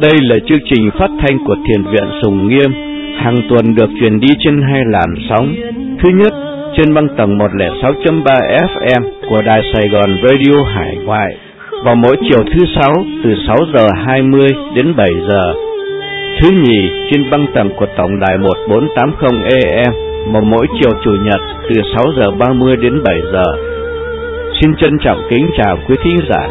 Đây là chương trình phát thanh của Thiền viện Sùng Nghiêm, hàng tuần được truyền đi trên 2 làn sóng. Thứ nhất, trên băng tầng 106.3 FM của Đài Sài Gòn Radio Hải Ngoại, vào mỗi chiều thứ Sáu từ 6 giờ 20 đến 7 giờ. Thứ nhì, trên băng tầng của tổng đài 1480 AM, vào mỗi chiều Chủ nhật từ 6 giờ 30 đến 7 giờ. Xin trân trọng kính chào quý thính giả.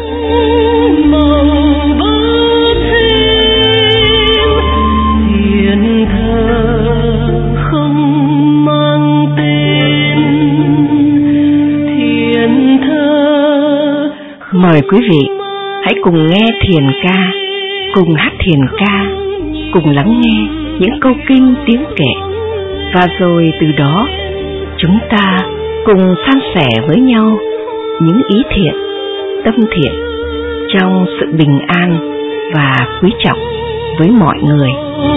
Mời quý vị hãy cùng nghe thiền ca, cùng hát thiền ca, cùng lắng nghe những câu kinh tiếng kệ, và rồi từ đó chúng ta cùng san sẻ với nhau những ý thiện, tâm thiện trong sự bình an và quý trọng với mọi người.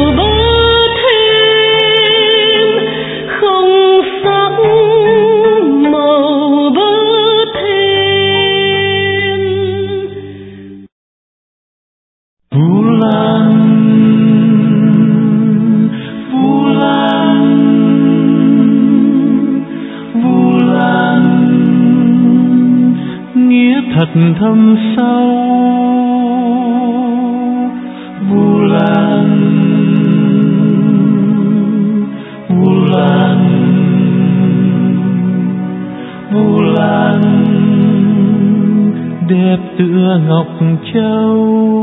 Thật thâm sâu Vu Lan, Vu Lan, Vu Lan, đẹp tựa ngọc châu.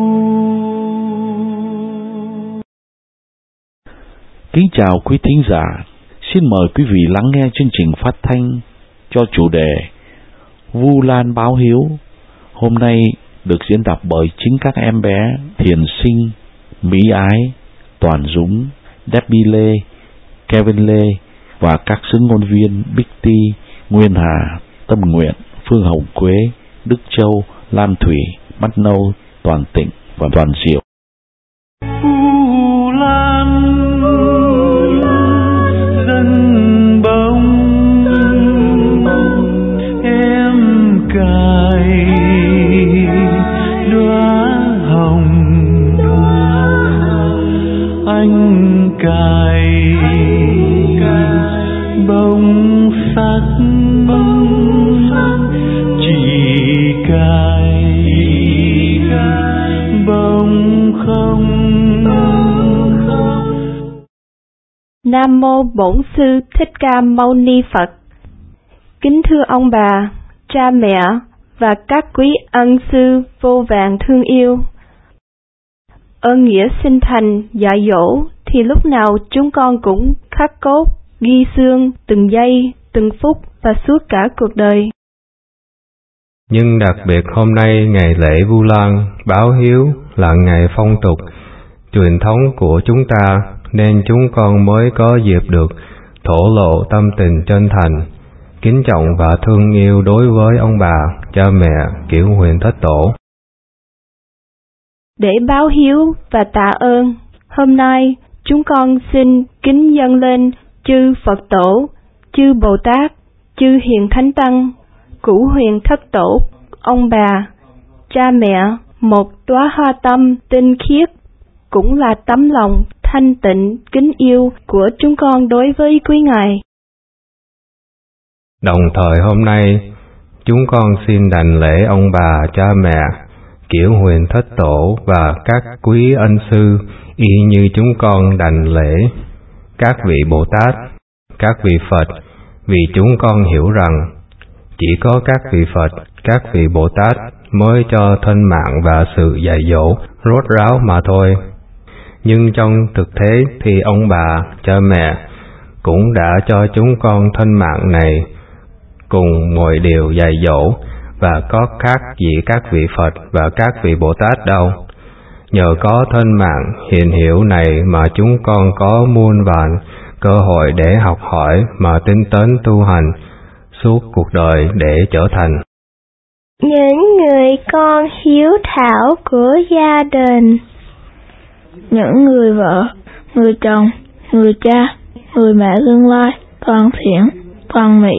Kính chào quý thính giả, xin mời quý vị lắng nghe chương trình phát thanh cho chủ đề Vu Lan báo hiếu. Hôm nay được diễn đọc bởi chính các em bé Thiền Sinh, Mỹ Ái, Toàn Dũng, Debbie Lê, Kevin Lê và các xướng ngôn viên Bích Ti, Nguyên Hà, Tâm Nguyện, Phương Hồng Quế, Đức Châu, Lam Thủy, Mắt Nâu, Toàn Tịnh và Toàn Diệu. Vu Lan dân bông em cài đóa hồng, anh cài bông sắc, chỉ cài bông không. Nam mô Bổn Sư Thích Ca Mâu Ni Phật. Kính thưa ông bà, cha mẹ và các quý ân sư vô vàn thương yêu. Ơn nghĩa sinh thành dạy dỗ thì lúc nào chúng con cũng khắc cốt, ghi xương từng giây, từng phút và suốt cả cuộc đời. Nhưng đặc biệt hôm nay ngày lễ Vu Lan báo hiếu là ngày phong tục, truyền thống của chúng ta, nên chúng con mới có dịp được thổ lộ tâm tình chân thành, kính trọng và thương yêu đối với ông bà, cha mẹ, Kiểu Huyền Thất Tổ. Để báo hiếu và tạ ơn, hôm nay chúng con xin kính dâng lên chư Phật Tổ, chư Bồ Tát, chư Hiền Thánh Tăng, Cửu Huyền Thất Tổ, ông bà, cha mẹ, một đóa hoa tâm tinh khiết, cũng là tấm lòng thanh tịnh kính yêu của chúng con đối với quý Ngài. Đồng thời hôm nay, chúng con xin đảnh lễ ông bà, cha mẹ, Kiểu Huyền Thất Tổ và các quý ân sư, y như chúng con đảnh lễ các vị Bồ Tát, các vị Phật, vì chúng con hiểu rằng chỉ có các vị Phật, các vị Bồ Tát mới cho thân mạng và sự dạy dỗ rốt ráo mà thôi. Nhưng trong thực tế thì ông bà, cha mẹ cũng đã cho chúng con thân mạng này cùng mọi điều dạy dỗ, và có khác gì các vị Phật và các vị Bồ Tát đâu. Nhờ có thân mạng hiền hiểu này mà chúng con có muôn vàn cơ hội để học hỏi mà tinh tấn tu hành suốt cuộc đời để trở thành những người con hiếu thảo của gia đình, những người vợ, người chồng, người cha, người mẹ tương lai, toàn thiện, toàn mỹ,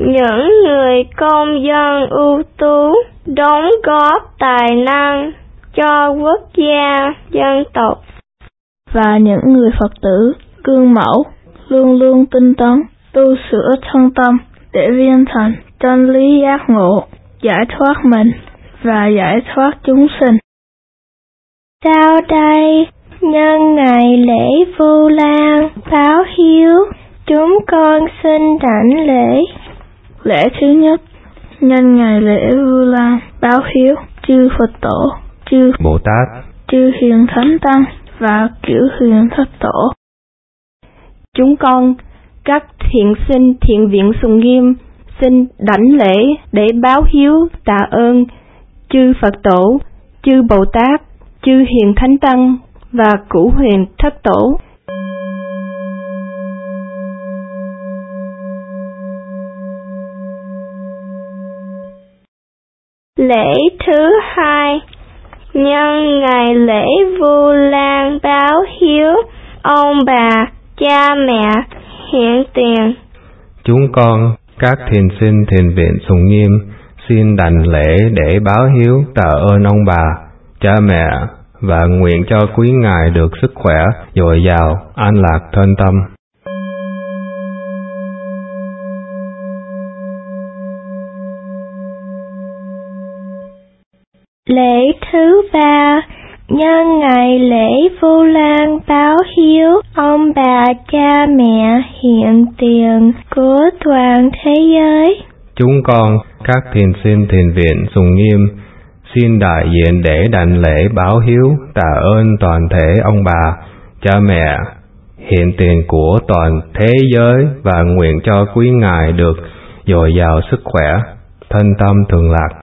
những người công dân ưu tú, đóng góp tài năng, cho quốc gia, dân tộc. Và những người Phật tử gương mẫu luôn luôn tinh tấn, tu sửa thân tâm để viên thành chân lý giác ngộ, giải thoát mình và giải thoát chúng sinh. Sau đây, nhân ngày lễ Vu Lan báo hiếu, chúng con xin đảnh lễ. Lễ thứ nhất, nhân ngày lễ Vu Lan báo hiếu chư Phật tổ, chư Bồ Tát, chư Hiền Thánh Tăng và Cửu Huyền Thất Tổ. Chúng con, các thiện sinh thiện viện Sùng Nghiêm, xin đảnh lễ để báo hiếu tạ ơn chư Phật tổ, chư Bồ Tát, chư Hiền Thánh Tăng và Cửu Huyền Thất Tổ. Lễ thứ hai, nhân ngày lễ Vu Lan báo hiếu ông bà, cha mẹ, hiện tiền. Chúng con, các thiền sinh thiền viện Sùng Nghiêm, xin đảnh lễ để báo hiếu tạ ơn ông bà, cha mẹ và nguyện cho quý ngài được sức khỏe, dồi dào, an lạc thân tâm. Lễ thứ ba, nhân ngày lễ Vu Lan báo hiếu ông bà, cha mẹ, hiện tiền của toàn thế giới. Chúng con, các thiền sinh thiền viện Sùng Nghiêm, xin đại diện để đảnh lễ báo hiếu tạ ơn toàn thể ông bà, cha mẹ, hiện tiền của toàn thế giới và nguyện cho quý ngài được dồi dào sức khỏe, thân tâm thường lạc.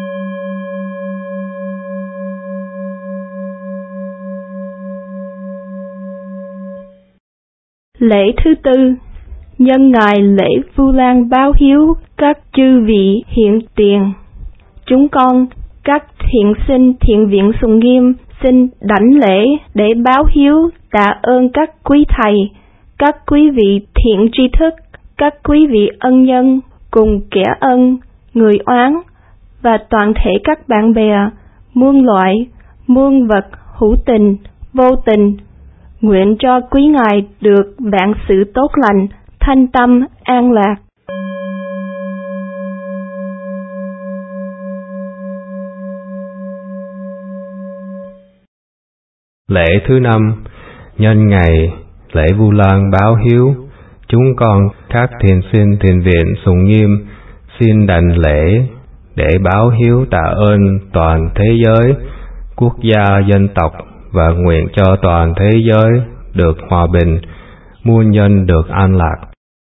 Lễ thứ tư, nhân ngày lễ Vu Lan báo hiếu các chư vị hiện tiền. Chúng con, các thiện sinh thiện viện Sùng Nghiêm, xin đảnh lễ để báo hiếu tạ ơn các quý thầy, các quý vị thiện tri thức, các quý vị ân nhân cùng kẻ ân, người oán và toàn thể các bạn bè, muôn loại, muôn vật hữu tình, vô tình. Nguyện cho quý ngài được vạn sự tốt lành, thanh tâm, an lạc. Lễ thứ năm, nhân ngày lễ Vu Lan báo hiếu, chúng con, các thiền sinh thiền viện Sùng Nghiêm, xin đảnh lễ để báo hiếu tạ ơn toàn thế giới, quốc gia, dân tộc và nguyện cho toàn thế giới được hòa bình, muôn nhân được an lạc.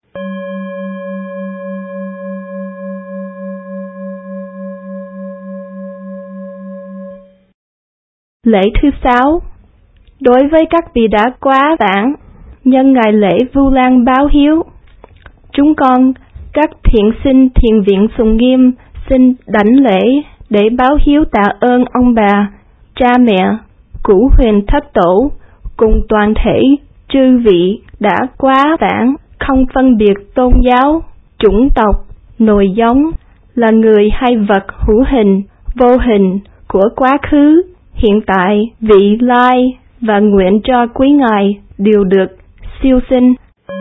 Lễ thứ sáu, đối với các vị đã quá vãng, nhân ngày lễ Vu Lan báo hiếu, chúng con, các thiện sinh thiền viện Sùng Nghiêm, xin đảnh lễ để báo hiếu tạ ơn ông bà, cha mẹ, Cửu Huyền Thất Tổ cùng toàn thể chư vị đã quá vãng, không phân biệt tôn giáo, chủng tộc, nòi giống, là người hay vật hữu hình, vô hình của quá khứ, hiện tại, vị lai và nguyện cho quý ngài đều được siêu sinh.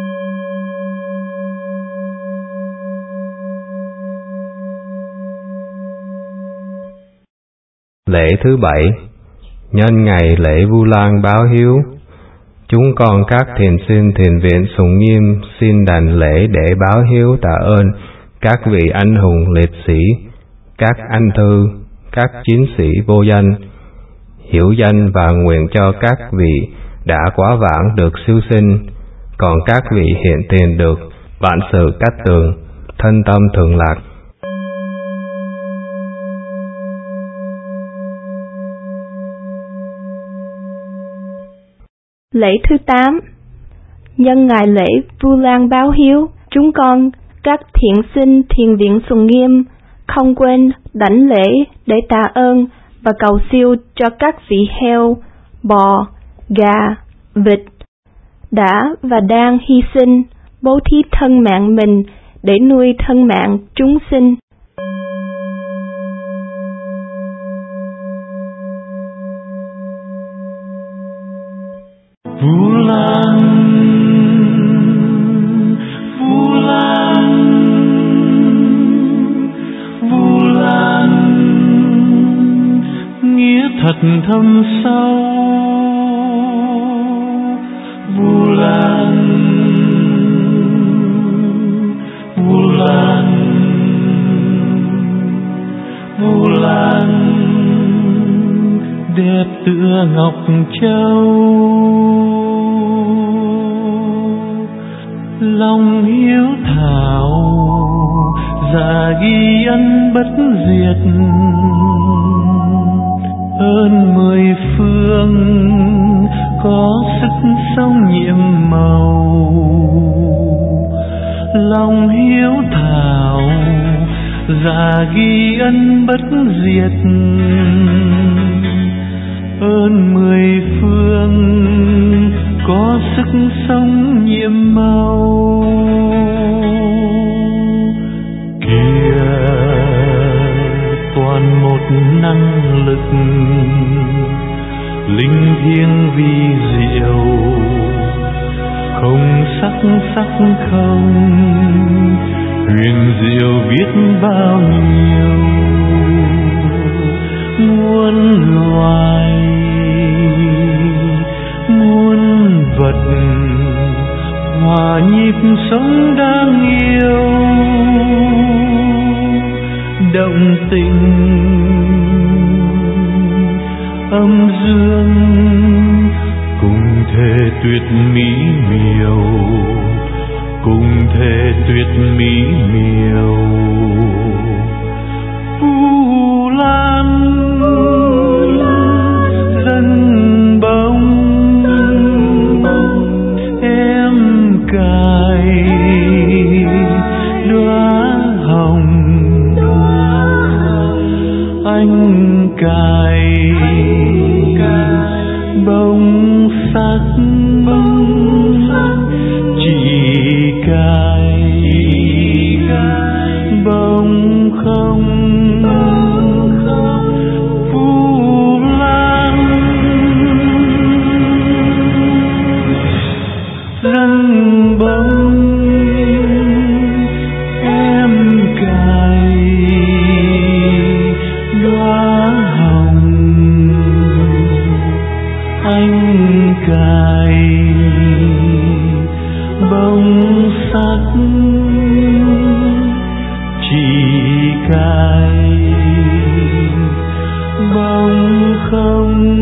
Lễ thứ bảy, nhân ngày lễ Vu Lan báo hiếu, chúng con, các thiền sinh thiền viện Sùng Nghiêm, xin đảnh lễ để báo hiếu tạ ơn các vị anh hùng liệt sĩ, các anh thư, các chiến sĩ vô danh, hiểu danh và nguyện cho các vị đã quá vãng được siêu sinh, còn các vị hiện tiền được vạn sự cát tường, thân tâm thường lạc. Lễ thứ 8, nhân ngày lễ Vu Lan báo hiếu, chúng con, các thiện sinh thiền viện Sùng Nghiêm, không quên đảnh lễ để tạ ơn và cầu siêu cho các vị heo, bò, gà, vịt đã và đang hy sinh, bố thí thân mạng mình để nuôi thân mạng chúng sinh. Vu Lan, Vu Lan, Vu Lan, nghĩa thật thâm sâu. Vu Lan, Vu Lan, Vu Lan, đẹp tựa ngọc châu. Lòng hiếu thảo dạ ghi ân bất diệt, ơn mười phương có sức sống nhiệm màu. Lòng hiếu thảo dạ ghi ân bất diệt, ơn mười phương có sức sống nhiệm màu. Kìa toàn một năng lực linh thiêng vi diệu, không sắc không, huyền diệu biết bao nhiêu. Muôn loài muôn vật hòa nhịp sống đáng yêu, động tình âm dương cùng thể tuyệt mỹ miều, cùng thể tuyệt mỹ miều. Vu Lan dâng bông em cài đóa hồng, anh cài bông sắc, chị cài bông không. Vu Lan dâng bông em cài đóa hồng, anh cài bông sắc, chị cài bông không.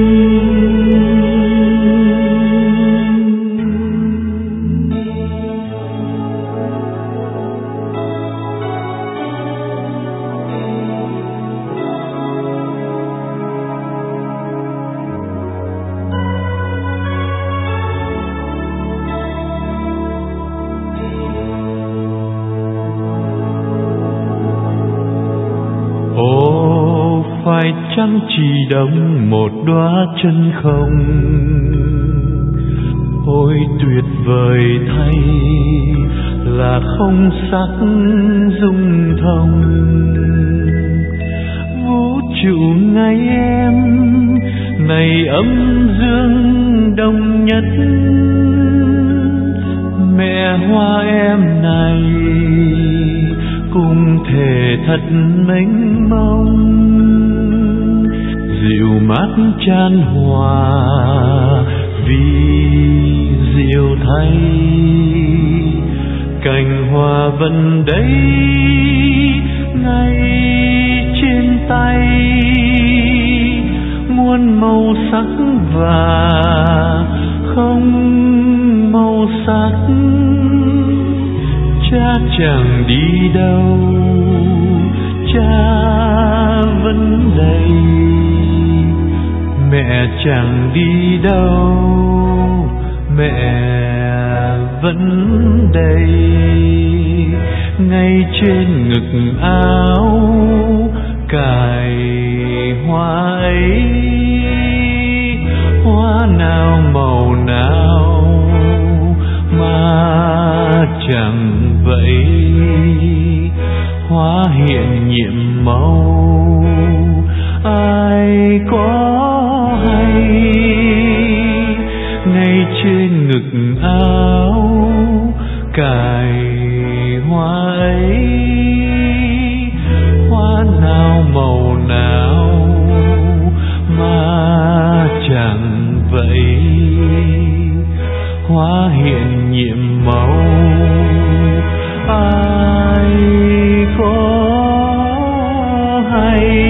Ồ, phải chăng chỉ đóng một đóa chân không? Ôi tuyệt vời thay là không sắc dung thông. Vũ trụ ngày em này âm dương đồng nhất, mẹ hoa em này cùng thể thật mênh mông. Dịu mát chan hòa vì diệu thay, cành hoa vẫn đây ngay trên tay. Muôn màu sắc và không màu sắc, cha chẳng đi đâu, cha vẫn đây. Mẹ chẳng đi đâu, mẹ vẫn đây. Ngay trên ngực áo cài hoa ấy, hoa nào màu nào mà chẳng vậy. Hoa hiện nhiệm màu ai có hay, ngày trên ngực áo cài hoa ấy, hoa nào màu nào mà chẳng vậy, hoa hiện nhiệm màu ai có hay.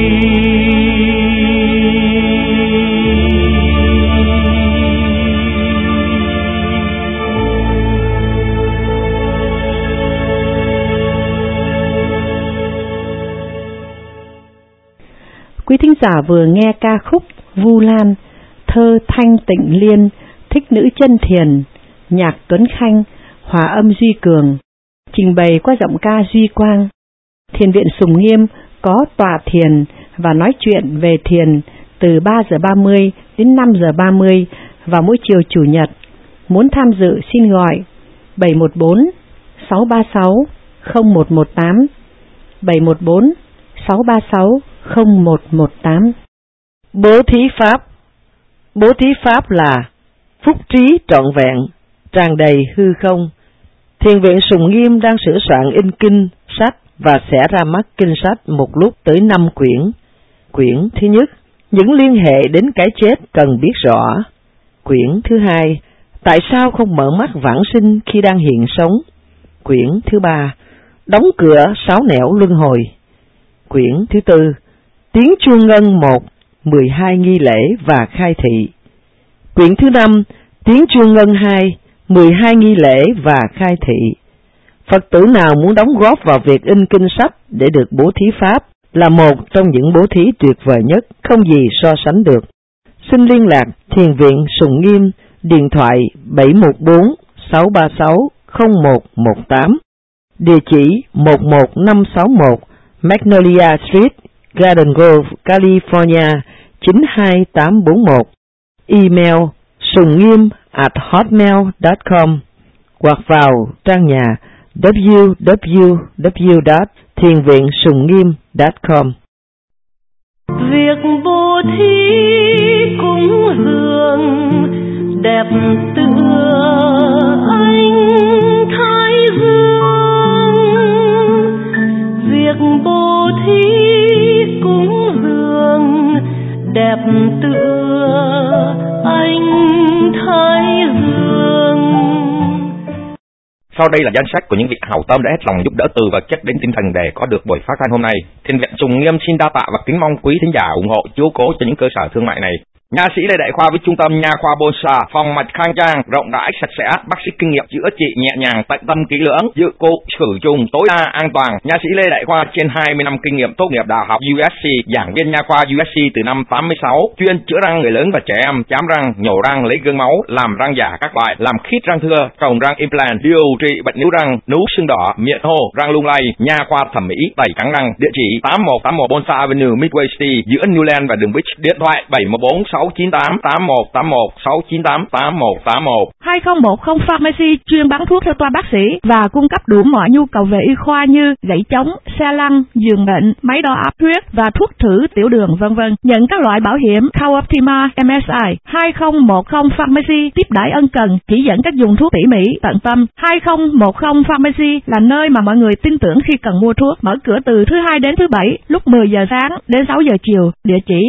Quý thính giả vừa nghe ca khúc Vu Lan, thơ Thanh Tịnh Liên, thích nữ chân thiền, nhạc Tuấn Khanh, hòa âm Duy Cường, trình bày qua giọng ca Duy Quang. Thiền viện Sùng Nghiêm có tọa thiền và nói chuyện về thiền từ 3 giờ 30 đến 5 giờ 30 vào mỗi chiều Chủ nhật. Muốn tham dự xin gọi 714 636 0118, 714 636 0118. Bố thí pháp. Bố thí pháp là phúc trí trọn vẹn, tràn đầy hư không. Thiền viện Sùng Nghiêm đang sửa soạn in kinh, sách và sẽ ra mắt kinh sách một lúc tới 5 quyển. Quyển thứ nhất, những liên hệ đến cái chết cần biết rõ. Quyển thứ hai, tại sao không mở mắt vãng sinh khi đang hiện sống. Quyển thứ ba, đóng cửa 6 nẻo luân hồi. Quyển thứ tư, tiếng chuông ngân 1, 12 nghi lễ và khai thị. Quyển thứ 5, tiếng chuông ngân 2, 12 nghi lễ và khai thị. Phật tử nào muốn đóng góp vào việc in kinh sách để được bố thí pháp là một trong những bố thí tuyệt vời nhất, không gì so sánh được. Xin liên lạc Thiền viện Sùng Nghiêm, điện thoại 714 636 0118, địa chỉ 11561 Magnolia Street, Garden Grove, California 92841, email sungniem@hotmail.com hoặc vào trang nhà www.thienviensungngiem.com. Việc bố thí cúng dường đẹp tựa ánh thái dương, việc bố thí cúng dường đẹp tựa ánh thái dương. Sau đây là danh sách của những vị hảo tâm đã hết lòng giúp đỡ từ vật chất đến tinh thần để có được buổi phát thanh hôm nay. Thiền viện Sùng Nghiêm xin đa tạ và kính mong quý thính giả ủng hộ chiếu cố cho những cơ sở thương mại này. Nha sĩ Lê Đại Khoa với trung tâm nha khoa Bonsa, phòng mạch khang trang, rộng rãi, sạch sẽ, bác sĩ kinh nghiệm chữa trị nhẹ nhàng, tận tâm kỹ lưỡng, dự cụ khử trùng tối đa an toàn. Nha sĩ Lê Đại Khoa trên 20 năm kinh nghiệm, tốt nghiệp đại học USC, giảng viên nha khoa USC từ năm 86, chuyên chữa răng người lớn và trẻ em, chám răng, nhổ răng, lấy gương máu, làm răng giả các loại, làm khít răng thưa, trồng răng implant, điều trị bệnh níu răng, nú sưng đỏ, miệng hô, răng lung lay, nha khoa thẩm mỹ, tẩy trắng răng. Địa chỉ 8181 Bonsa Avenue, Midway City, giữa Newland và đường Beach. Điện thoại 714 698 8181 698 8181. 2010 Pharmacy chuyên bán thuốc theo toa bác sĩ và cung cấp đủ mọi nhu cầu về y khoa như gãy chống, xe lăn, giường bệnh, máy đo áp huyết và thuốc thử tiểu đường v.v. Nhận các loại bảo hiểm Cooptima, MSI. 2010 Pharmacy tiếp đãi ân cần, chỉ dẫn cách dùng thuốc tỉ mỉ, tận tâm. 2010 Pharmacy là nơi mà mọi người tin tưởng khi cần mua thuốc. Mở cửa từ thứ Hai đến thứ Bảy, lúc 10 giờ sáng đến 6 giờ chiều. Địa chỉ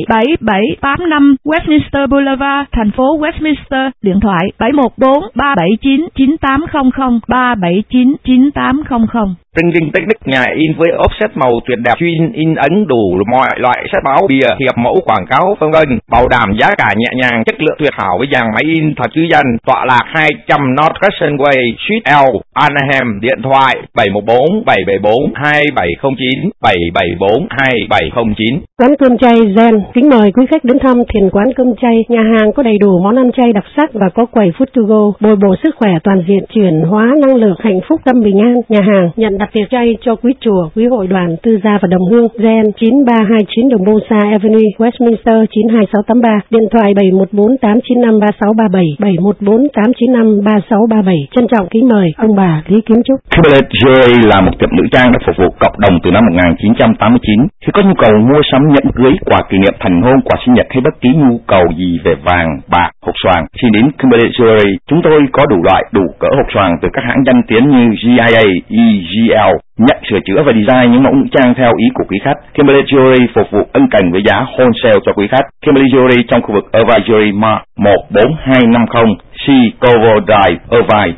7785 Westminster Boulevard, thành phố Westminster. Điện thoại 714 379 9800 379 9800. Printing Technique, nhà in với offset màu tuyệt đẹp, chuyên in ấn đủ mọi loại sách báo, bìa, thiệp mẫu, quảng cáo v.v. Bảo đảm giá cả nhẹ nhàng, chất lượng tuyệt hảo với dàn máy in thật chứ danh. Tọa lạc 200 North Crescent Way, Suite L, Anaheim. Điện thoại 714 774 2709 774 2709. Quán cơm chay Zen kính mời quý khách đến thăm thiền quán cơm chay. Nhà hàng có đầy đủ món ăn chay đặc sắc và có quầy food to go, bồi bổ sức khỏe toàn diện, chuyển hóa năng lượng, hạnh phúc, tâm bình an. Nhà hàng nhận đặt tiệc chay cho quý chùa, quý hội đoàn, tư gia và đồng hương. Zen 9329 đường Bonsa Avenue, Westminster 92683. Điện thoại 714 895 3637 714 895 3637. Trân trọng kính mời ông bà Lý Kiến Trúc. Cabaret Jewelry là một tiệm nữ trang đã phục vụ cộng đồng từ năm 1989. Khi có nhu cầu mua sắm nhẫn cưới, quà kỷ niệm, thành hôn, quà sinh nhật hay bất kỳ nhu cầu gì về vàng, bạc, hột xoàn, xin đến Kimberley Jewelry. Chúng tôi có đủ loại, đủ cỡ hột xoàn từ các hãng danh tiếng như GIA, EGL, nhận sửa chữa và design những mẫu nữ trang theo ý của quý khách. Kimberley Jewelry phục vụ ân cần với giá wholesale cho quý khách. Kimberley Jewelry trong khu vực Irvine Jewelry Mart 14250 C Covo Drive, Irvine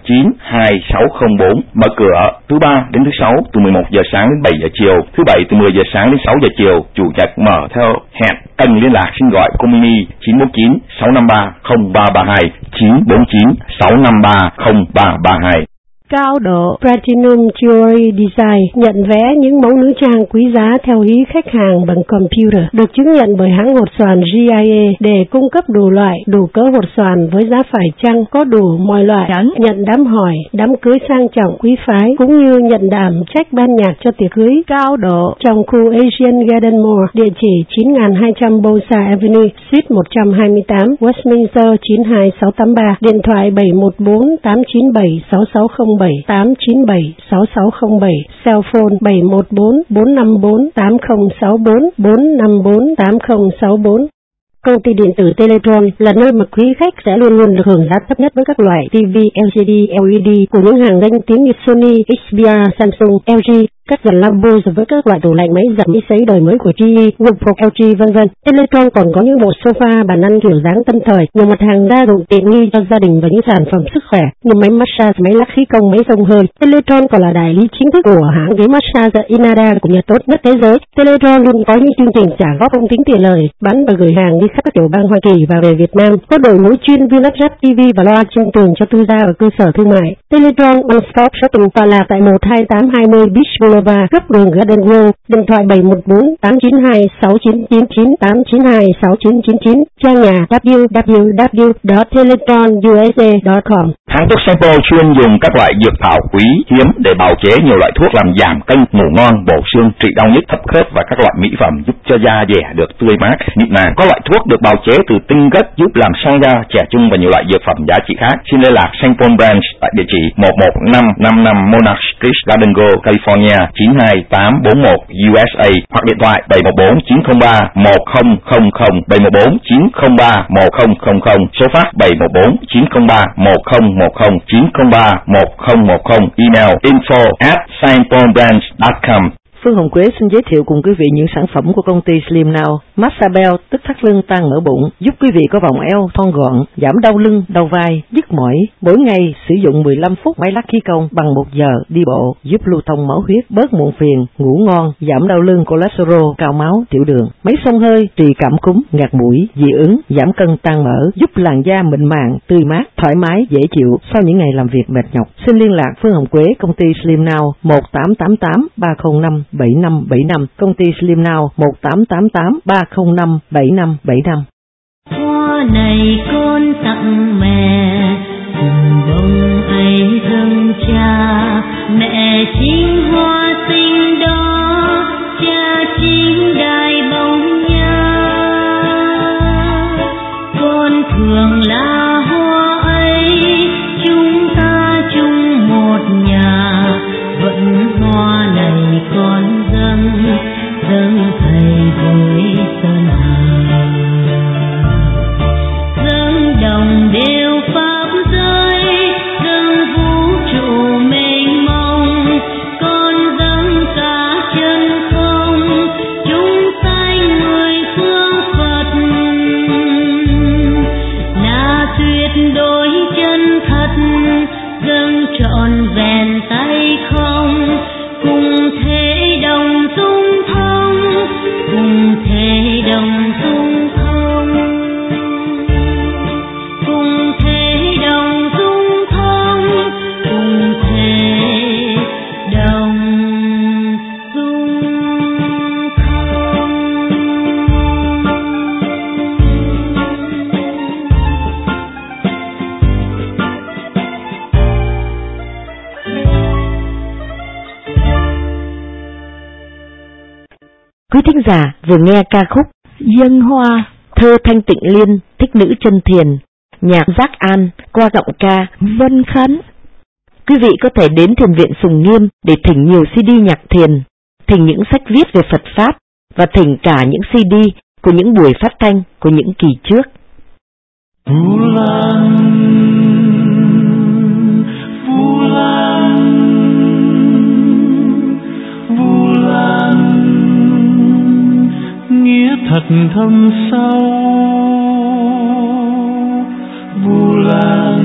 92604. Mở cửa thứ ba đến thứ sáu từ 11 giờ sáng đến 7 giờ chiều, thứ bảy từ 10 giờ sáng đến 6 giờ chiều, chủ nhật mở theo hẹn. Cần liên lạc xin gọi cô Mini 949 653 0332 949 653 0332. Cao độ Platinum Jewelry Design nhận vẽ những mẫu nữ trang quý giá theo ý khách hàng bằng computer, được chứng nhận bởi hãng hột xoàn GIA để cung cấp đủ loại, đủ cỡ hột xoàn với giá phải chăng, có đủ mọi loại, nhận đám hỏi, đám cưới sang trọng quý phái, cũng như nhận đảm trách ban nhạc cho tiệc cưới. Cao độ trong khu Asian Garden Mall, địa chỉ 9200 Bosa Avenue, Suite 128, Westminster 92683, điện thoại 714 897 6607 897 6607, cell phone 714 454 8064 454 8064. Công ty điện tử Teletron là nơi mà quý khách sẽ luôn luôn được hưởng giá thấp nhất với các loại TV LCD, LED của những hàng danh tiếng như Sony, HDR, Samsung, LG, các dàn lambo với các loại tủ lạnh, máy giặt, máy sấy đời mới của GE, Whirlpool, LG vân vân. Teletron còn có những bộ sofa, bàn ăn kiểu dáng tân thời, nhiều mặt hàng gia dụng tiện nghi cho gia đình và những sản phẩm sức khỏe như máy massage, máy lắc khí công, máy xông hơi. Teletron còn là đại lý chính thức của hãng ghế massage Inada của nhà tốt nhất thế giới. Teletron luôn có những chương trình trả góp không tính tiền lời, bán và gửi hàng đi khắp các tiểu bang Hoa Kỳ và về Việt Nam. Có đội ngũ chuyên viên lắp ráp TV và loa trên tường cho tư gia và cơ sở thương mại. Teletron One Stop Shopping tọa lạc tại 12820 Beach Boulevard, góc đường Garden Grove, điện thoại 714 892 6999 892 6999, trang nhà www.teletronusa.com. Hãng thuốc Sampo chuyên dùng các loại dược thảo quý hiếm để bào chế nhiều loại thuốc làm giảm cân, ngủ ngon, bổ xương, trị đau nhức, thấp khớp và các loại mỹ phẩm giúp cho da dẻ được tươi mát, mịn màng. Có loại thuốc được bào chế từ tinh gất giúp làm sang da, trẻ trung và nhiều loại dược phẩm giá trị khác. Xin liên lạc Sampo Branch tại địa chỉ 11555 Monarch Street, Garden Grove, California 92841 USA hoặc điện thoại 714 903 1000 714 903 1000, số fax 714 903 1010 903 1010, email info@sampobranch.com. Phương Hồng Quế xin giới thiệu cùng quý vị những sản phẩm của công ty Slim Now. Massage Bell, tức thắt lưng tan mỡ bụng, giúp quý vị có vòng eo thon gọn, giảm đau lưng, đau vai, nhức mỏi. Mỗi ngày sử dụng 15 phút máy lắc khí công bằng 1 giờ đi bộ, giúp lưu thông máu huyết, bớt muộn phiền, ngủ ngon, giảm đau lưng, cholesterol, cao máu, tiểu đường. Máy xông hơi, trị cảm cúm, ngạt mũi, dị ứng, giảm cân tan mỡ, giúp làn da mịn màng, tươi mát, thoải mái, dễ chịu sau những ngày làm việc mệt nhọc. Xin liên lạc Phương Hồng Quế, công ty Slim Now 1888 305 7575, công ty Slim Now 1888 305 7575. Hoa này con tặng mẹ, cùng bông ấy dâng cha, mẹ chính hoa xinh đó, cha chính đài bóng nha. Con thường là hoa ấy, chúng ta chung một nhà, vẫn hoa này con dâng thầy với sơn hà, dâng đồng đều pháp giới, dâng vũ trụ mênh mông, con dâng cả chân không, chúng sanh mười phương Phật, là tuyệt đối chân thật, dâng trọn vẹn tay không, cùng thế đồng dung thông, cùng thế đồng dung thông, cùng thế đồng dung thông, cùng thế đồng dung thông. Quý thính giả vừa nghe ca khúc Dân Hoa, thơ Thanh Tịnh Liên, thích nữ chân thiền, nhạc Giác An qua giọng ca Vân Khánh. Quý vị có thể đến Thiền viện Sùng Nghiêm để thỉnh nhiều CD nhạc thiền, thỉnh những sách viết về Phật Pháp và thỉnh cả những CD của những buổi phát thanh của những kỳ trước. Vu Lan, Vu Lan, Vu Lan, nghĩa thật thâm sâu. Vu Lan,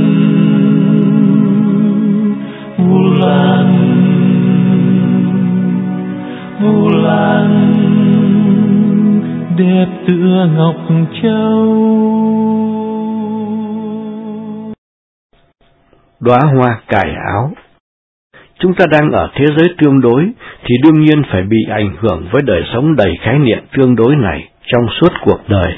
Vu Lan, Vu Lan, đẹp tựa ngọc châu. Đóa hoa cài áo. Chúng ta đang ở thế giới tương đối thì đương nhiên phải bị ảnh hưởng với đời sống đầy khái niệm tương đối này trong suốt cuộc đời.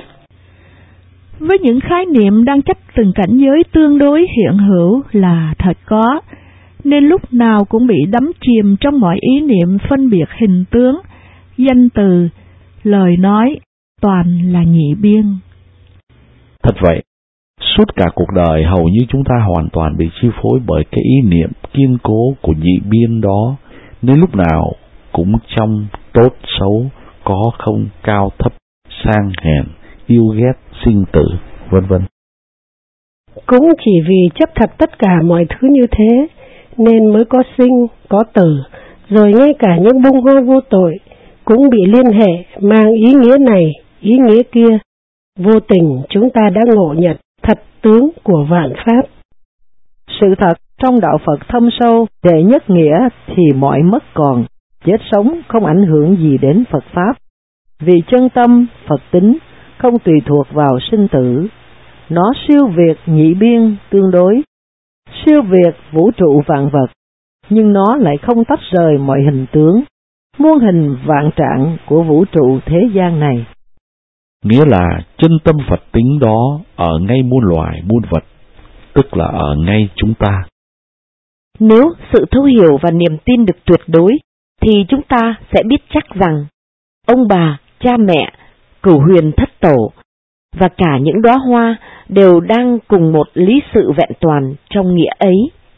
Với những khái niệm đang chấp từng cảnh giới tương đối hiện hữu là thật có, nên lúc nào cũng bị đắm chìm trong mọi ý niệm phân biệt hình tướng, danh từ, lời nói, toàn là nhị biên. Thật vậy, suốt cả cuộc đời hầu như chúng ta hoàn toàn bị chi phối bởi cái ý niệm kiên cố của nhị biên đó, nên lúc nào cũng trong tốt xấu, có không, cao thấp, sang hèn, yêu ghét, sinh tử, vân vân. Cũng chỉ vì chấp thật tất cả mọi thứ như thế, nên mới có sinh, có tử, rồi ngay cả những bông hoa vô tội cũng bị liên hệ mang ý nghĩa này, ý nghĩa kia. Vô tình chúng ta đã ngộ nhận thật tướng của vạn pháp. Sự thật trong đạo Phật thâm sâu, đệ nhất nghĩa thì mọi mất còn, chết sống không ảnh hưởng gì đến Phật Pháp. Vì chân tâm, Phật tính, không tùy thuộc vào sinh tử. Nó siêu việt nhị biên tương đối, siêu việt vũ trụ vạn vật, nhưng nó lại không tách rời mọi hình tướng, muôn hình vạn trạng của vũ trụ thế gian này. Nghĩa là chân tâm Phật tính đó ở ngay muôn loài muôn vật, tức là ở ngay chúng ta. Nếu sự thấu hiểu và niềm tin được tuyệt đối, thì chúng ta sẽ biết chắc rằng ông bà, cha mẹ, cửu huyền thất tổ và cả những đóa hoa đều đang cùng một lý sự vẹn toàn trong nghĩa ấy.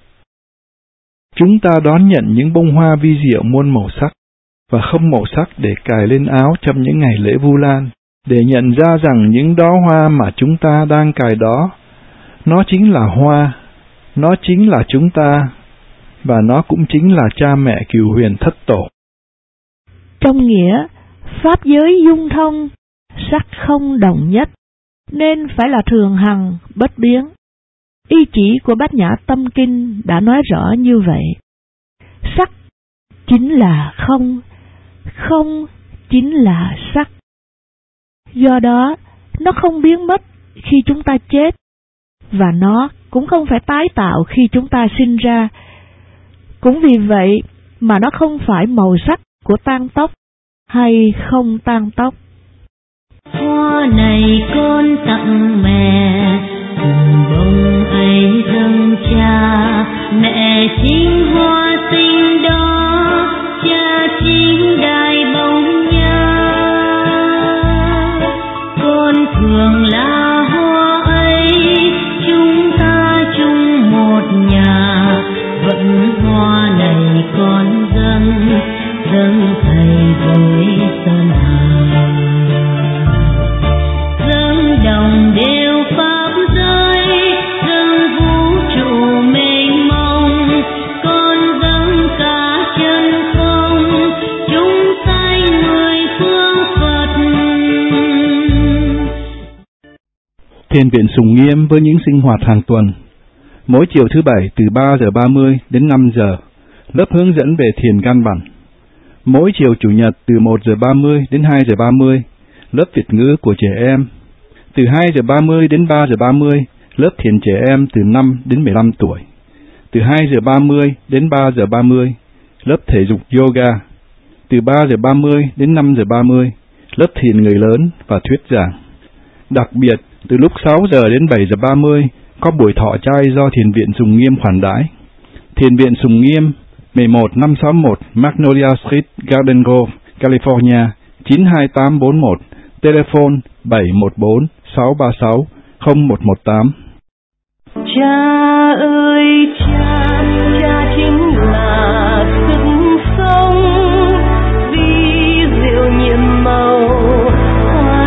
Chúng ta đón nhận những bông hoa vi diệu muôn màu sắc và không màu sắc để cài lên áo trong những ngày lễ Vu Lan, để nhận ra rằng những đóa hoa mà chúng ta đang cài đó, nó chính là hoa, nó chính là chúng ta, và nó cũng chính là cha mẹ cửu huyền thất tổ. Trong nghĩa, pháp giới dung thông, sắc không đồng nhất, nên phải là thường hằng, bất biến. Ý chỉ của Bát Nhã Tâm Kinh đã nói rõ như vậy. Sắc chính là không, không chính là sắc. Do đó, nó không biến mất khi chúng ta chết, và nó cũng không phải tái tạo khi chúng ta sinh ra. Cũng vì vậy mà nó không phải màu sắc của tang tóc hay không tang tóc. Hoa này con tặng mẹ, cùng bông ấy dâng cha, mẹ chính hoa sinh đó, cha chính đài bông nha. Con thường là hoa ấy, chúng ta chung một nhà, vẫn hoa này con dâng thầy với sơn hà. Dâng đồng đều pháp giới, dâng vũ trụ mênh mông, con dâng cả chân không, chúng sanh mười phương Phật. Thiền viện Sùng Nghiêm với những sinh hoạt hàng tuần. Mỗi chiều thứ Bảy từ 3 giờ 30 đến 5 giờ, lớp hướng dẫn về thiền căn bản. Mỗi chiều Chủ nhật từ 1 giờ 30 đến 2 giờ 30, lớp Việt ngữ của trẻ em. Từ 2 giờ 30 đến 3 giờ 30, lớp thiền trẻ em từ 5 đến 15 tuổi. Từ 2 giờ 30 đến 3 giờ 30, lớp thể dục yoga. Từ 3 giờ 30 đến 5 giờ 30, lớp thiền người lớn và thuyết giảng. Đặc biệt, từ lúc 6 giờ đến 7 giờ 30, có buổi thọ trai do Thiền viện Sùng Nghiêm khoản đãi. Thiền viện Sùng Nghiêm, 11561 Magnolia Street, Garden Grove, California, 92841, telephone 714-636-0118. Cha ơi cha, cha chính là sức sống, vi diệu nhiệm màu, hoa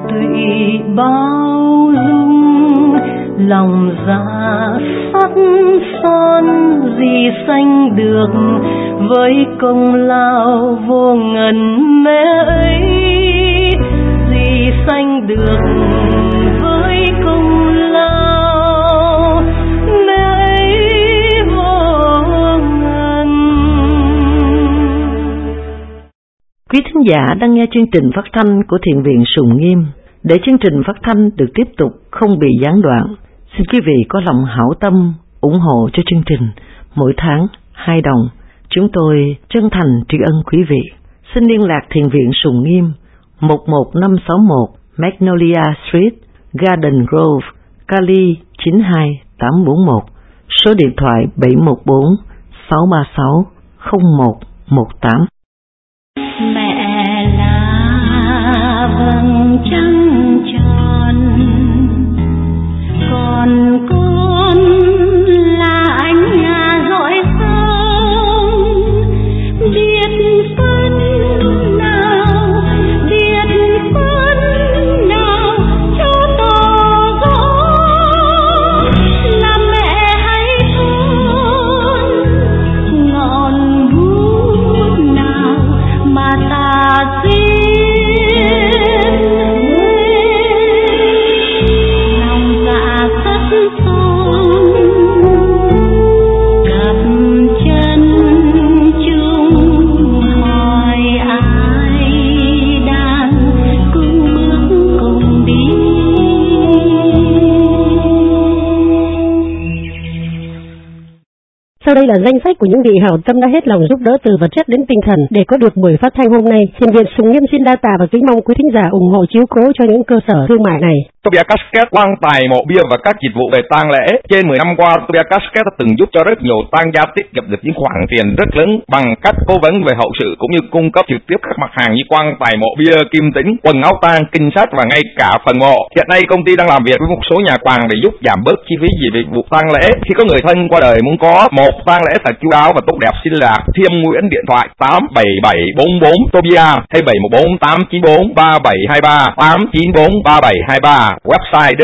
tụy bao dung, lòng dạ sắc son gì sanh được với công lao vô ngần mẹ ấy, gì sanh được với công lao mẹ ấy vô ngần. Quý thính giả đang nghe chương trình phát thanh của Thiền viện Sùng Nghiêm. Để chương trình phát thanh được tiếp tục không bị gián đoạn, xin quý vị có lòng hảo tâm ủng hộ cho chương trình mỗi tháng 2 đồng. Chúng tôi chân thành tri ân quý vị. Xin liên lạc Thiền viện Sùng Nghiêm 11561 Magnolia Street, Garden Grove, Cali 92841, số điện thoại 714 636 0118. Mẹ là vầng trăng tròn, còn con là ánh nhà rọi sáng, biết phân nào, biết phân nào cho tỏ rõ là mẹ hay con, ngọn bút nào mà ta Sau đây là danh sách của những vị hảo tâm đã hết lòng giúp đỡ từ vật chất đến tinh thần để có được buổi phát thanh hôm nay. Thiền viện Sùng Nghiêm xin đa tạ và kính mong quý thính giả ủng hộ chiếu cố cho những cơ sở thương mại này. Tobias Casket quan tài mộ bia và các dịch vụ về tang lễ. Trên 10 năm qua, Tobias Casket đã từng giúp cho rất nhiều tang gia tiết kiệm được những khoản tiền rất lớn bằng cách cố vấn về hậu sự cũng như cung cấp trực tiếp các mặt hàng như quan tài mộ bia, kim tĩnh, quần áo tang, kinh sách và ngay cả phần mộ. Hiện nay công ty đang làm việc với một số nhà quàng để giúp giảm bớt chi phí về dịch vụ tang lễ. Khi có người thân qua đời muốn có một tang lễ thật chu đáo và tốt đẹp, xin là Thiêm Nguyễn, điện thoại 87744 Tobias hay 714 894 3723 894 3723, website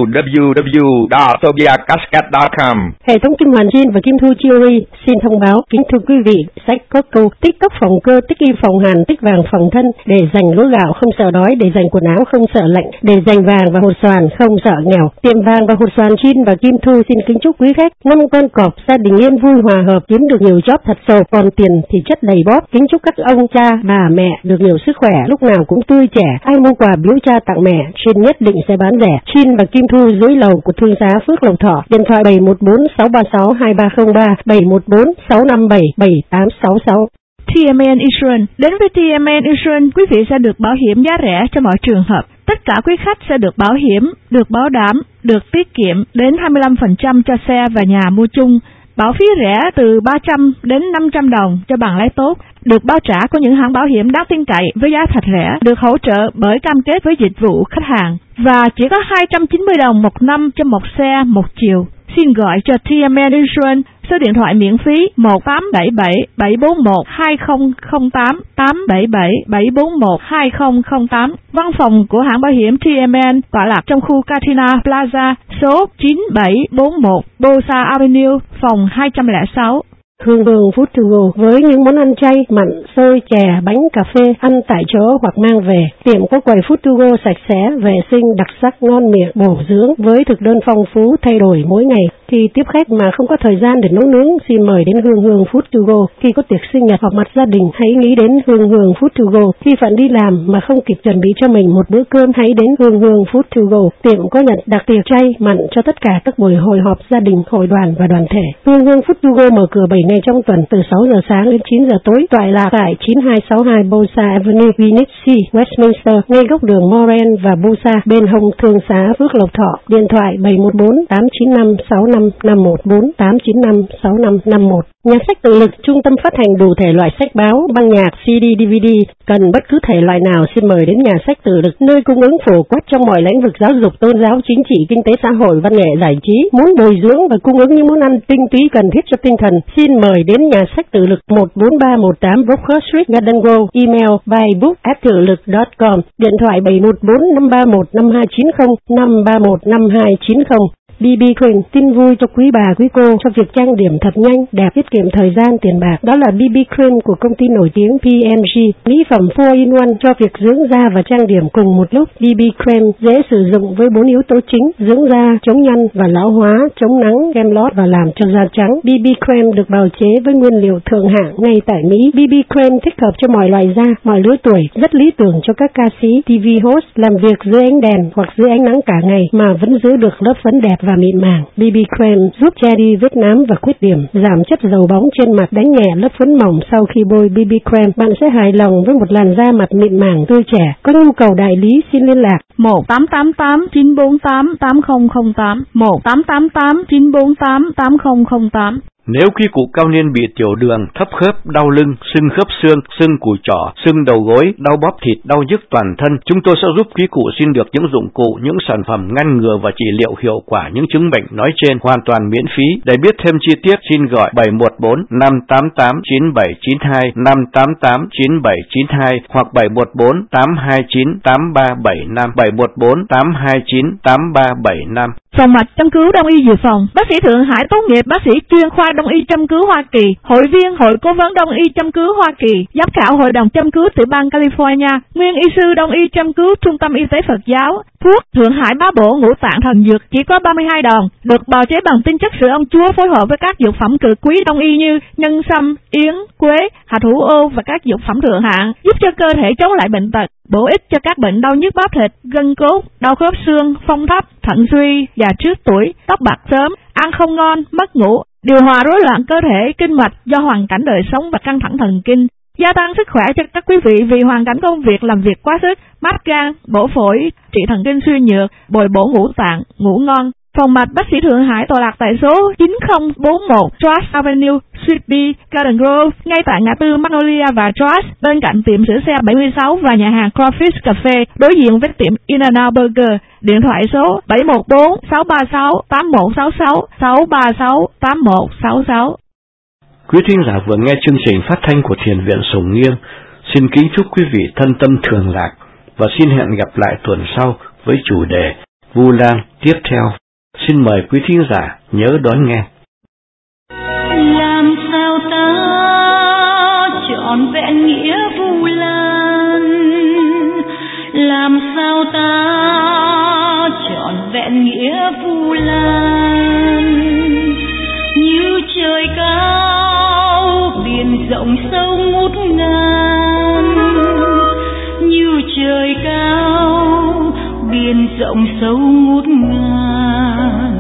www.tobiascasket.com. Hệ thống Kim Hoàn Jean và Kim Thu Jewelry xin thông báo kính thưa quý vị, sách có câu tích cốc phòng cơ, tích y phòng hàn, tích vàng phòng thân, để dành lúa gạo không sợ đói, để dành quần áo không sợ lạnh, để dành vàng và hột xoàn không sợ nghèo. Tiệm vàng và hột xoàn Jean và Kim Thu xin kính chúc quý khách 5 con cọp gia đình yên vui hòa hợp, kiếm được nhiều job thật sầu, còn tiền thì chất đầy bóp. Kính chúc các ông cha bà mẹ được nhiều sức khỏe, lúc nào cũng tươi trẻ. Ai mua quà biếu cha tặng mẹ, Jean nhất định sẽ bán rẻ. Jean và Kim Thu dưới lầu của thương xá Phước Lộc Thọ, điện thoại 714 636 2303, 714 657 7866. TMN Insurance. Đến với TMN Insurance, quý vị sẽ được bảo hiểm giá rẻ cho mọi trường hợp. Tất cả quý khách sẽ được bảo hiểm, được bảo đảm, được tiết kiệm đến 25% cho xe và nhà mua chung. Bảo phí rẻ từ 300 đến 500 đồng cho bằng lái tốt, được bao trả của những hãng bảo hiểm đáng tin cậy với giá thật rẻ, được hỗ trợ bởi cam kết với dịch vụ khách hàng và chỉ có 290 đồng một năm cho một xe một chiều. Xin gọi cho TMN Insurance, số điện thoại miễn phí 1877 741 2008 877 741 2008. Văn phòng của hãng bảo hiểm TMN tọa lạc trong khu Katina Plaza, số 9741 Bosa Avenue, phòng 206. Hương Hương Food to Go với những món ăn chay, mặn, xôi, chè, bánh, cà phê, ăn tại chỗ hoặc mang về. Tiệm có quầy Food to Go sạch sẽ, vệ sinh, đặc sắc, ngon miệng, bổ dưỡng với thực đơn phong phú thay đổi mỗi ngày. Khi tiếp khách mà không có thời gian để nấu nướng, xin mời đến Hương Hương Food to Go. Khi có tiệc sinh nhật hoặc mặt gia đình, hãy nghĩ đến Hương Hương Food to Go. Khi bạn đi làm mà không kịp chuẩn bị cho mình một bữa cơm, hãy đến Hương Hương Food to Go. Tiệm có nhận đặc tiệc chay, mặn cho tất cả các buổi hội họp gia đình, hội đoàn và đoàn thể. Hương Hương Food to Go mở cửa 7 ngày trong tuần từ 6 giờ sáng đến 9 giờ tối, tọa lạc tại 9262 Bosa Avenue, Venice City, Westminster, ngay góc đường Moran và Bosa, bên hông thương xá Phước Lộc Thọ. Điện thoại 714 895 6551 895 6551. Nhà sách tự lực, trung tâm phát hành đủ thể loại sách báo, băng nhạc, CD, DVD. Cần bất cứ thể loại nào xin mời đến nhà sách tự lực, nơi cung ứng phổ quát trong mọi lĩnh vực giáo dục, tôn giáo, chính trị, kinh tế xã hội, văn nghệ, giải trí. Muốn bồi dưỡng và cung ứng những món ăn tinh túy cần thiết cho tinh thần, xin xin mời đến nhà sách Tự lực 14318 Brookhouse Street, Garden Grove, email buybook@tự lực.com, điện thoại 714-531-5290, 531-5290. BB Cream tin vui cho quý bà quý cô cho việc trang điểm thật nhanh, đẹp, tiết kiệm thời gian, tiền bạc. Đó là BB Cream của công ty nổi tiếng P&G, mỹ phẩm 4-in-1 cho việc dưỡng da và trang điểm cùng một lúc. BB Cream dễ sử dụng với 4 yếu tố chính: dưỡng da, chống nhăn và lão hóa, chống nắng, kem lót và làm cho da trắng. BB Cream được bào chế với nguyên liệu thượng hạng ngay tại Mỹ. BB Cream thích hợp cho mọi loại da, mọi lứa tuổi, rất lý tưởng cho các ca sĩ, TV host làm việc dưới ánh đèn hoặc dưới ánh nắng cả ngày mà vẫn giữ được lớp phấn đẹp và mịn màng. BB Cream giúp che đi vết nám và khuyết điểm, giảm chất dầu bóng trên mặt, đánh nhẹ lớp phấn mỏng sau khi bôi BB Cream. Bạn sẽ hài lòng với một làn da mặt mịn màng tươi trẻ. Có nhu cầu đại lý xin liên lạc 1-888-948-8008, 1-888-948-8008. Nếu quý cụ cao niên bị tiểu đường, thấp khớp, đau lưng, sưng khớp xương, sưng cùi chỏ, sưng đầu gối, đau bóp thịt, đau nhức toàn thân, chúng tôi sẽ giúp quý cụ xin được những dụng cụ, những sản phẩm ngăn ngừa và trị liệu hiệu quả những chứng bệnh nói trên hoàn toàn miễn phí. Để biết thêm chi tiết, xin gọi 714-588-9792, 588-9792 hoặc 714-829-8375, 714-829-8375. Phòng mạch châm cứu Đông y Dự Phòng. Bác sĩ Thượng Hải tốt nghiệp bác sĩ chuyên khoa Đông y châm cứu Hoa Kỳ, hội viên Hội Cố vấn Đông y châm cứu Hoa Kỳ, giám khảo Hội đồng châm cứu tiểu bang California, nguyên y sư Đông y châm cứu Trung tâm Y tế Phật giáo. Thuốc Thượng Hải Bá Bổ Ngũ Tạng Thần Dược chỉ có 32 đòn, được bào chế bằng tinh chất sữa ông chúa phối hợp với các dược phẩm cực quý Đông y như nhân sâm, yến, quế, hạt hữu ô và các dược phẩm thượng hạng, giúp cho cơ thể chống lại bệnh tật, bổ ích cho các bệnh đau nhức bắp thịt, gân cốt, đau khớp xương, phong thấp, thận suy, già trước tuổi, tóc bạc sớm, ăn không ngon, mất ngủ, điều hòa rối loạn cơ thể, kinh mạch do hoàn cảnh đời sống và căng thẳng thần kinh, gia tăng sức khỏe cho các quý vị vì hoàn cảnh công việc làm việc quá sức, mát gan, bổ phổi, trị thần kinh suy nhược, bồi bổ ngũ tạng, ngủ ngon. Phòng mạch bác sĩ Thượng Hải tọa lạc tại số 9041 Trust Avenue, Suite B, Garden Grove, ngay tại ngã tư Magnolia và Trust, bên cạnh tiệm sửa xe 76 và nhà hàng Crawfish Cafe, đối diện với tiệm In-N-Out Burger. Điện thoại số 714-636-8166, 636-8166. Quý thính giả vừa nghe chương trình phát thanh của Thiền viện Sùng Nghiêm. Xin kính chúc quý vị thân tâm thường lạc và xin hẹn gặp lại tuần sau với chủ đề Vu Lan tiếp theo. Xin mời quý thính giả nhớ đón nghe. Làm sao ta trọn vẹn nghĩa Vu Lan? Làm sao ta trọn vẹn nghĩa Vu Lan? Như trời cao biển rộng sâu ngút ngàn, như trời cao biển rộng sâu ngút ngàn.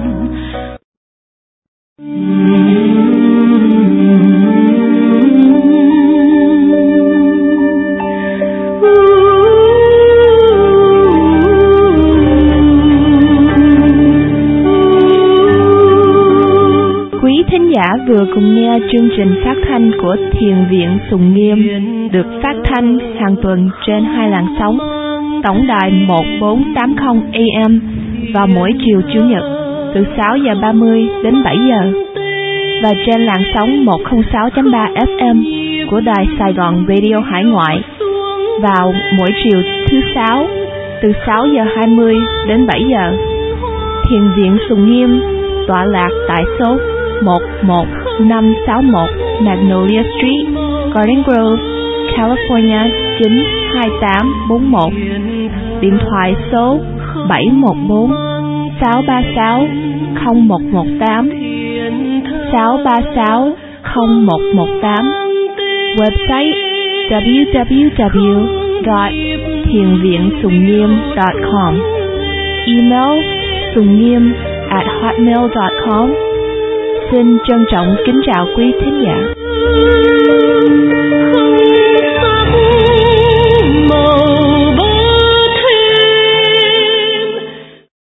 Quý thính giả vừa cùng nghe chương trình phát thanh của Thiền viện Sùng Nghiêm được phát thanh hàng tuần trên 2 làn sóng, tổng đài 1480 AM vào mỗi chiều Chủ nhật từ 6:30 đến 7 giờ và trên làn sóng 106.3 FM của đài Sài Gòn Radio Hải Ngoại vào mỗi chiều thứ Sáu từ 6:20 đến 7 giờ. Thiền viện Sùng Nghiêm tọa lạc tại số 11561 Magnolia Street, Garden Grove, California 92841. Điện thoại số 714-636-0118, 636-0118. Website www.thienviensungngiem.com. Email sungniem@hotmail.com. Xin trân trọng kính chào quý thính giả.